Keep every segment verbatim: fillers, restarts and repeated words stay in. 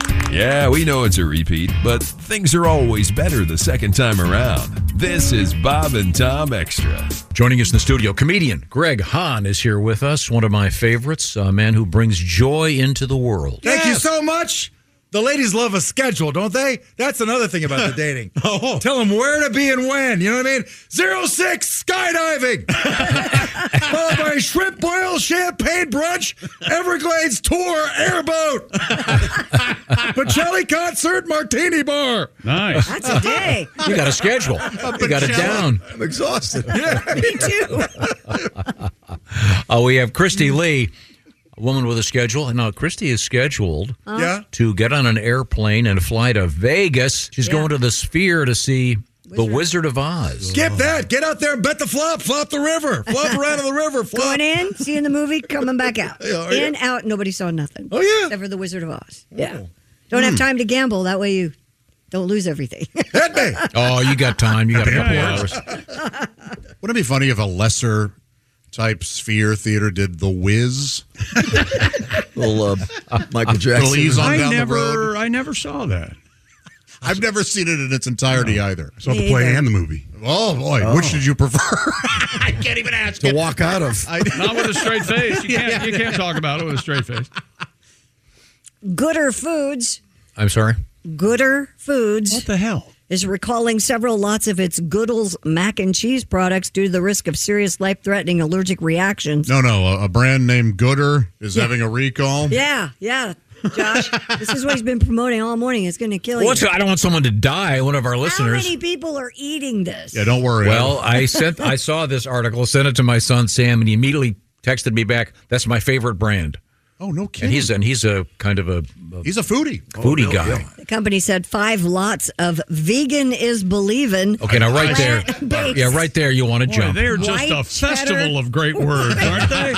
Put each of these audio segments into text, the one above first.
Yeah, we know it's a repeat, but things are always better the second time around. This is Bob and Tom Extra. Joining us in the studio, comedian Greg Hahn is here with us, one of my favorites, a man who brings joy into the world. Thank you so much. The ladies love a schedule, don't they? That's another thing about the dating. oh. Tell them where to be and when. You know what I mean? Zero six skydiving. Followed by shrimp boil, champagne brunch, Everglades tour, airboat. Pacelli concert, martini bar. Nice. That's a day. You got a schedule. You got it down. I'm exhausted. Yeah, Me too. Uh, we have Christy Lee, a woman with a schedule. And now Christy is scheduled yeah. to get on an airplane and fly to Vegas. She's Yeah. going to the Sphere to see The Wizard. Wizard of Oz. Skip that. Get out there and bet the flop. Flop the river. Flop around in the river. Flop. Going in, seeing the movie, coming back out. Yeah, oh, in, out, nobody saw nothing. Oh, yeah. Except for The Wizard of Oz. Yeah. Don't have time to gamble. That way you don't lose everything. Hit me. Oh, you got time. You got a couple Yeah. hours. Wouldn't it be funny if a lesser type Sphere theater did The Wiz? Little uh, Michael Jackson. Ease on I down never, the road. I never saw that. I've never seen it in its entirety either. Saw the play and the movie. Oh boy, which did you prefer? I can't even ask. To walk out of. Not with a straight face. You can't, you can't talk about it with a straight face. Gooder Foods, I'm sorry? Gooder Foods What the hell? is recalling several lots of its Goodles mac and cheese products due to the risk of serious life-threatening allergic reactions. No, no, a, a brand named Gooder is having a recall. Yeah, yeah, Josh. This is what he's been promoting all morning. It's going to kill Well, you. I don't want someone to die, one of our How listeners. many people are eating this? Yeah, don't worry. Well, I sent, I saw this article, sent it to my son Sam, and he immediately texted me back. That's my favorite brand, oh no kidding. and he's and he's a kind of a, a He's a foodie. foodie guy. The company said five lots of vegan is believing. Okay, now right there, Plant-based. yeah, right there, you want to Boy, jump. they're just White a festival cheddar. of great words, aren't they?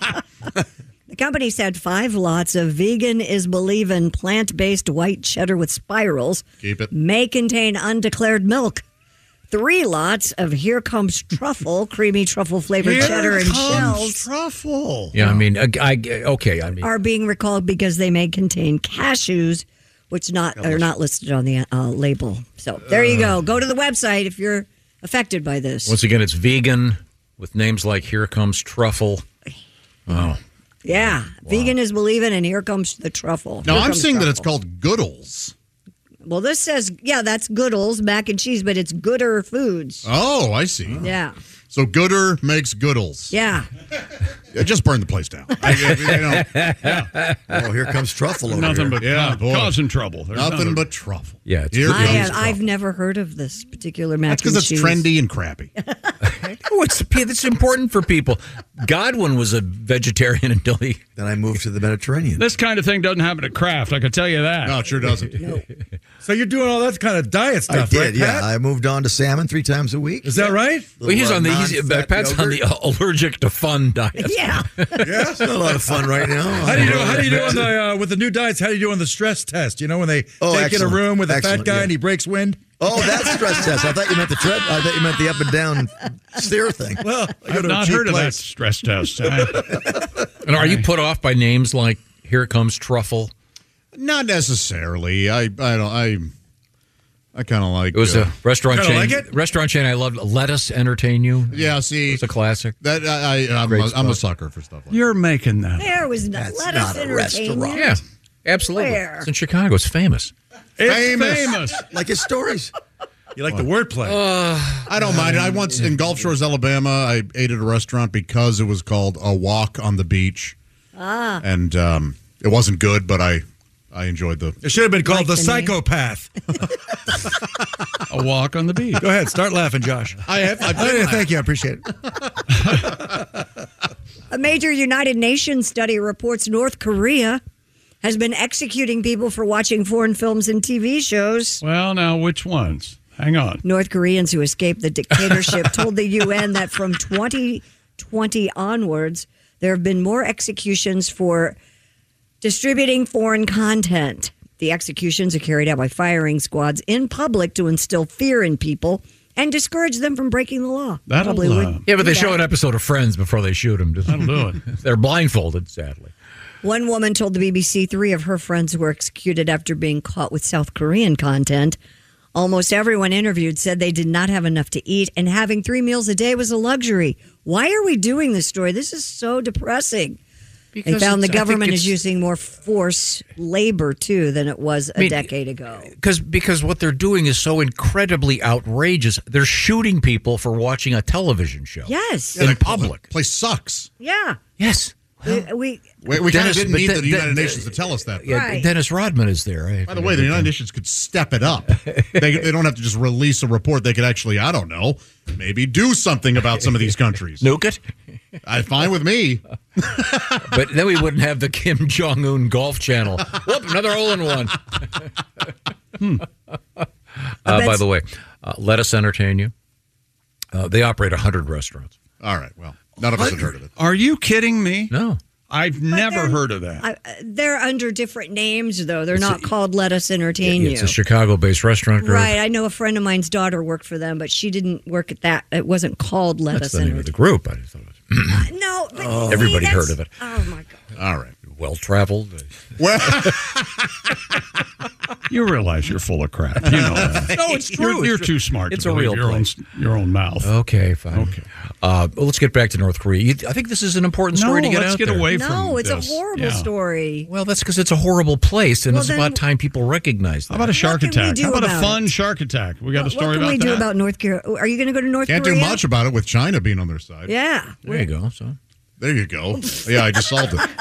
The company said five lots of vegan is believing plant-based white cheddar with spirals Keep it. may contain undeclared milk. Three lots of Here Comes Truffle, creamy truffle flavored cheddar and shells Truffle. Yeah, I mean, I, I okay, I mean, are being recalled because they may contain cashews, which not are not listed on the uh, label. So there you go. Go to the website if you're affected by this. once again, it's vegan with names like Here Comes Truffle. Oh, Yeah, vegan is believing, and here comes the truffle. No, Here I'm comes seeing that it's truffle. called Goodles. Well, this says, yeah, that's Goodles mac and cheese, but it's Gooder Foods. Oh, I see. Yeah, So Gooder makes Goodles. yeah. Yeah, just burn the place down. I, you know, Oh, here comes truffle over Nothing here. but Yeah, ca- boy. causing trouble. There's nothing but truffle. yeah, it's Here I comes have, truffle. I've never heard of this particular mac That's because and it's cheese. trendy and crappy. oh, it's it's important for people. Godwin was a vegetarian until he. Then I moved to the Mediterranean. This kind of thing doesn't happen at Kraft. I can tell you that. No, it sure doesn't. So you're doing all that kind of diet I stuff, did, right, yeah. Pat? I moved on to salmon three times a week. Is that right? Well, he's Little, on the uh, he's, non-fat Pat's on the yogurt. allergic to fun diet. Yeah. Yeah. It's not a lot of fun right now. How do you do? How do you do on the uh, with the new diets? How do you do on the stress test? You know when they Oh, take in a excellent. room with a fat Excellent, guy yeah. and he breaks wind. Oh, that's stress test. I thought you meant the tread. I thought you meant the up and down steer thing. Well, I go I've to a not cheap heard of that place. stress test. I- And are you put off by names like Here Comes Truffle? Not necessarily. I I don't I I kind of like It was uh, a restaurant Kinda chain. like it? Restaurant chain I loved. Let Us Entertain You. yeah. See, It's a classic. that I, I I'm, Great a, I'm a stuff. sucker for stuff like You're making that. There was no, That's let not us a entertain restaurant. you. Yeah, absolutely. Where? It's in Chicago. It's famous. It's Famous. famous. Like his stories. You like the wordplay? that. I don't mind it. I once in Gulf Shores, Alabama, I ate at a restaurant because it was called A Walk on the Beach. Ah, and um, it wasn't good, but I I enjoyed the. It should have been called Like the, the name. Psychopath. A walk on the beach. Go ahead, start laughing, Josh. I have. I've Oh, been yeah, thank you, I appreciate it. A major United Nations study reports North Korea has been executing people for watching foreign films and T V shows. Well, now, which ones? Hang on. North Koreans who escaped the dictatorship told the U N that from twenty twenty onwards, there have been more executions for distributing foreign content. The executions are carried out by firing squads in public to instill fear in people and discourage them from breaking the law. That'll, Probably uh, would Yeah, but do they show that. an episode of Friends before they shoot him. That'll do it. They're blindfolded, sadly. One woman told the B B C three of her friends were executed after being caught with South Korean content. Almost everyone interviewed said they did not have enough to eat, and having three meals a day was a luxury. Why are we doing this story? This is so depressing. Because they found the it's- I think government is it's- using more forced labor, too, than it was a I mean, decade ago. Because because what they're doing is so incredibly outrageous. They're shooting people for watching a television show. Yes. In public. The place sucks. Yeah. Yes. We, we, We, we kind of Dennis- didn't but need De- the De- United De- Nations to tell us that. Yeah, Right. Dennis Rodman is there. I- By the way, the United Nations could step it up. They, they don't have to just release a report. They could actually, I don't know, maybe do something about some of these countries. Nuke it. I fine with me. But then we wouldn't have the Kim Jong Un Golf Channel. Whoop, another hole in one. hmm. uh, by the way, uh, let us entertain you. Uh, they operate one hundred restaurants. All right. Well, none of us have heard of it. Are you kidding me? No. I've never they're- heard of that. I, they're under different names, though. They're not called Let Us Entertain It's You. a Chicago-based restaurant group. Right. I know a friend of mine's daughter worked for them, but she didn't work at that. It wasn't called Let That's Us the name of the Entertain. group. I just thought it was No, but Oh. see, Everybody that's- heard of it. Oh, my God. All right. Well-traveled. Well, You realize you're full of crap. You know that. No, it's true. You're, It's you're true. too smart It's to a believe real your own, place. your own mouth. Okay, fine. Okay. Uh, well, let's get back to North Korea. You, I think this is an important story No, to get let's out get there. away from No, it's this. a horrible Yeah. story. Well, that's because it's a horrible place, and Well, it's then- about time people recognize that. How about a shark can we attack? do How about, about a fun it? shark attack? We got What, a story what can about we that. do about North Korea? Are you going to go to North can't Korea? do much about it with China being on their side. Yeah. There you go. So. There you go. Yeah, I just solved it.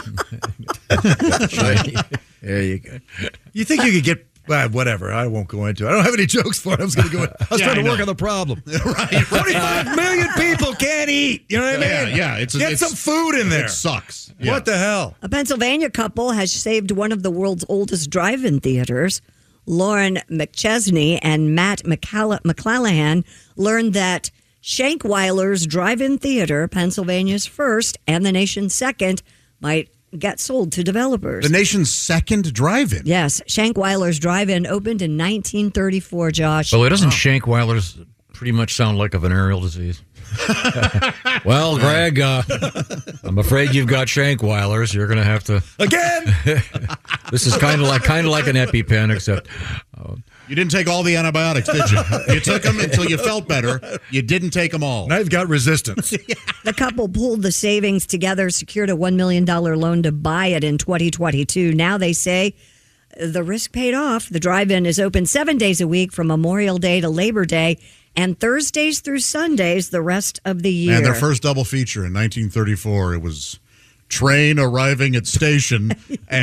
There you go. You think you could get uh, whatever? I won't go into it. I don't have any jokes for it. I was going to go. In. I was Yeah, trying I to work know. on the problem. right. Twenty-five million people can't eat. You know what I mean? Yeah, yeah. It's get it's, some food in there. It sucks. Yeah. What the hell? A Pennsylvania couple has saved one of the world's oldest drive-in theaters. Lauren McChesney and Matt McCall- McClanahan learned that Shankweiler's Drive-In Theater, Pennsylvania's first and the nation's second, might get sold to developers. The nation's second drive-in. Yes, Shankweiler's Drive-In opened in nineteen thirty-four, Josh. By the way, doesn't Shankweiler's pretty much sound like a venereal disease? Well, Greg, uh, I'm afraid you've got Shankweiler's. You're going to have to again. This is kind of like kind of like an EpiPen, except uh, You didn't take all the antibiotics, did you? You took them until you felt better. You didn't take them all. Now you've got resistance. The couple pulled the savings together, secured a one million dollars loan to buy it in twenty twenty-two. Now they say the risk paid off. The drive-in is open seven days a week from Memorial Day to Labor Day and Thursdays through Sundays the rest of the year. And their first double feature in nineteen thirty-four, it was train arriving at station and,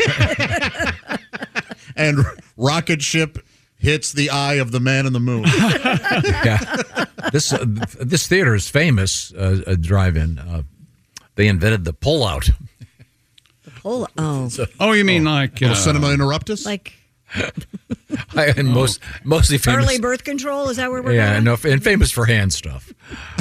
and rocket ship hits the eye of the man in the moon. yeah. This uh, this theater is famous. Uh, a drive-in. Uh, they invented the pull-out. The pull. Oh, Oh, you mean like Little uh, cinema interruptus? like I, and most mostly famous. early birth control? Is that where we're Yeah, going? no, and famous for hand stuff.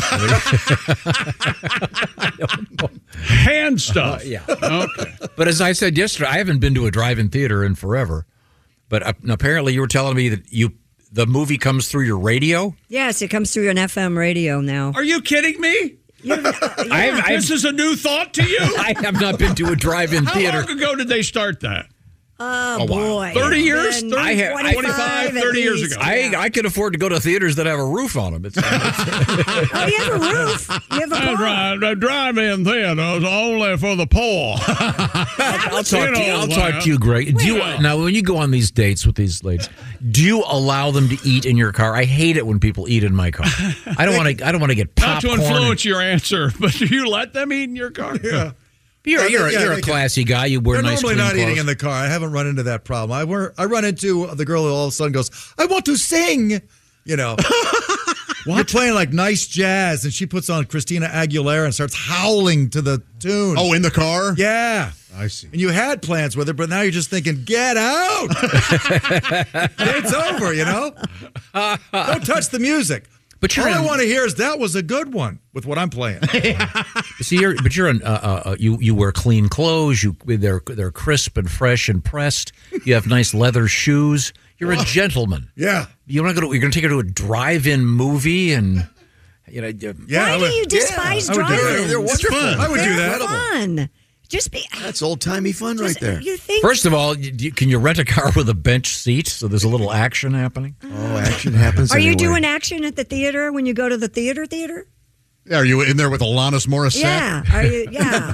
hand stuff? yeah. Okay. But as I said yesterday, I haven't been to a drive-in theater in forever. But uh, apparently, you were telling me that you the movie comes through your radio. Yes, it comes through an F M radio now. Are you kidding me? I've, I've, This is a new thought to you? I have not been to a drive-in How theater. long ago did they start that? Oh, boy. thirty years? Been thirty, I have- I- twenty-five, at thirty years least. ago. I I can afford to go to theaters that have a roof on them. It's, Oh, you have a roof. You have a That's car. right. The drive-in theater is only for the poor. I'll talk to you. I'll know, talk to you, Greg. Do you Well. now when you go on these dates with these ladies? Do you allow them to eat in your car? I hate it when people eat in my car. I don't want to. I don't want to get Not to popcorn. influence your answer, but do you let them eat in your car? Yeah. You're, Yeah, you're, yeah, you're they a can- classy guy. You wear They're nice normally clean not clothes. eating in the car. I haven't run into that problem. I were, I run into the girl who all of a sudden goes, "I want to sing," you know. You're playing like nice jazz, and she puts on Christina Aguilera and starts howling to the tune. Oh, in the car? Yeah. I see. And you had plans with her, but now you're just thinking, get out. It's over, you know? Don't touch the music. But you're All I in- want to hear is that was a good one with what I'm playing. See, you're, but you're an, uh, uh, you you wear clean clothes. You they're they're crisp and fresh and pressed. You have nice leather shoes. You're a gentleman. Yeah. you want to go to, you're going to take her to a drive-in movie and, you know. Yeah, Why I do would- you despise yeah, I would do that. driving? They're wonderful. I would do They're that. fun. Just be. That's old-timey fun right just- there. You think? First of all, you, you- can you rent a car with a bench seat so there's a little action happening? Oh, action happens Are you anyway. doing action at the theater when you go to the theater? Theater? Yeah, are you in there with Alanis Morissette? Yeah. Are you? Yeah.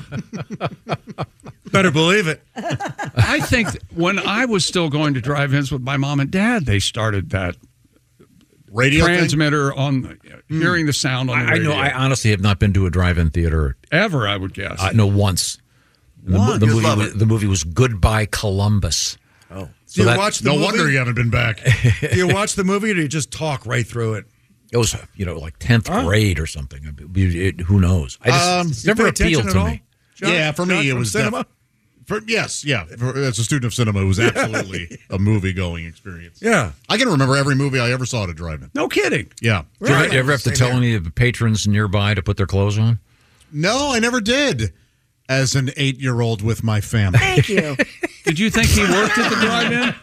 Better believe it. I think when I was still going to drive-ins with my mom and dad, they started that Radio thing? transmitter on hearing the sound on the I, I radio. know. I honestly have not been to a drive-in theater. Ever, I would guess. Uh, no, once. The, Once. the You'd movie. love Was, it. the movie was Goodbye Columbus. Oh. So do you that- watch the No movie? wonder you haven't been back. Do you watch the movie or do you just talk right through it? It was, you know, like tenth grade or something. It- it- who knows? I just, Um, it's You never pay attention appealed at to all? me. John- yeah, for John me, it from was cinema. def- for, yes, yeah. For, as a student of cinema, it was absolutely a movie-going experience. Yeah. I can remember every movie I ever saw at a drive-in. No kidding. Yeah. Do you ever, do you ever have to Same tell here. any of the patrons nearby to put their clothes on? No, I never did. As an eight-year-old with my family. Thank you. Did you think he worked at the drive-in?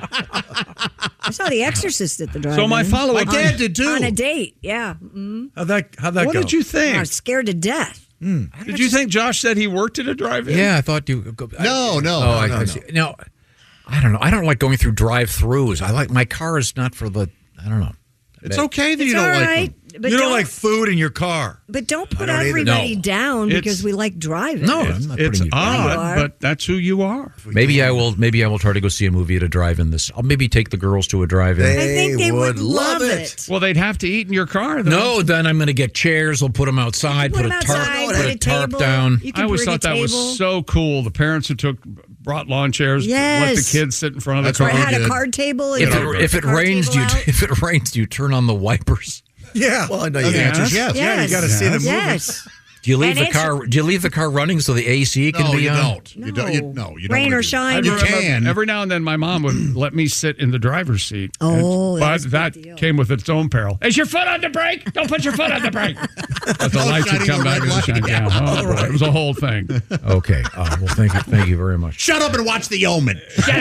I saw The Exorcist at the drive-in. So my follow-up. My dad did too. On a date. Yeah. Mm. How'd that, how'd that What go? did you I think? was scared to death. Did you think Josh said he worked at a drive-in? Yeah, I thought you. Go, I- No, no, Oh, no, I, no, I no. see. No, I don't know. I don't like going through drive-throughs. I like my car is not for the. I don't know. It's okay that It's you all don't like right, them. but You don't like food in your car. But don't put don't either. everybody No. down It's- because we like driving. No, It's, I'm not it's putting you down. You odd, are. but that's who you are. Maybe I will. Maybe I will try to go see a movie at a drive-in. This. I'll maybe take the girls to a drive-in. I think they would, would love love it. it. Well, they'd have to eat in your car, though. No, then I'm going to get chairs. We'll put them outside. Put Put, them a tarp. outside, put put a a tarp table. down. You I can always bring a thought that was table. so cool. The parents who took brought lawn chairs, let Yes. the kids sit in front of the That's car. what Or we had a did. card table. and If you it, if put it the card rains, do table you out. if it rains, do you turn on the wipers? Yeah. Well, I know The you answer answer. is yes. Yeah, you got to see the movie. Yes. Do you leave And the it's- car? Do you leave the car running so the A C can No, be you on? don't. You don't. You, no, you don't. Rain wanna or do shine. that. I You remember can. Every now and then, my mom would let me sit in the driver's seat. Oh, And- that was but a that big deal. came with its own peril. Is your foot on the brake? Don't put your foot on the brake. But the Oh, lights would shining come the back red and shine light. down. Oh, boy, it was a whole thing. Okay. Uh, well, thank you. Thank you very much. Shut up and watch The Omen.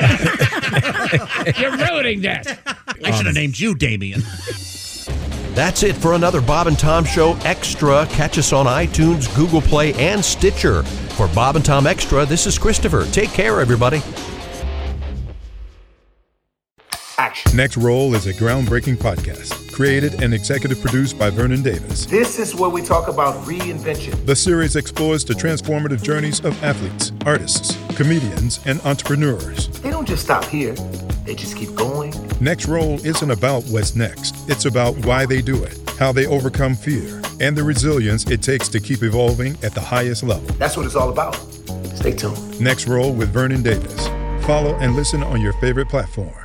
You're ruining that. I should have named you Damien. That's it for another Bob and Tom Show Extra. Catch us on iTunes, Google Play, and Stitcher. For Bob and Tom Extra, this is Christopher. Take care, everybody. Next Roll is a groundbreaking podcast, created and executive produced by Vernon Davis. This is where we talk about reinvention. The series explores the transformative journeys of athletes, artists, comedians, and entrepreneurs. They don't just stop here, they just keep going. Next Roll isn't about what's next. It's about why they do it, how they overcome fear, and the resilience it takes to keep evolving at the highest level. That's what it's all about. Stay tuned. Next Roll with Vernon Davis. Follow and listen on your favorite platform.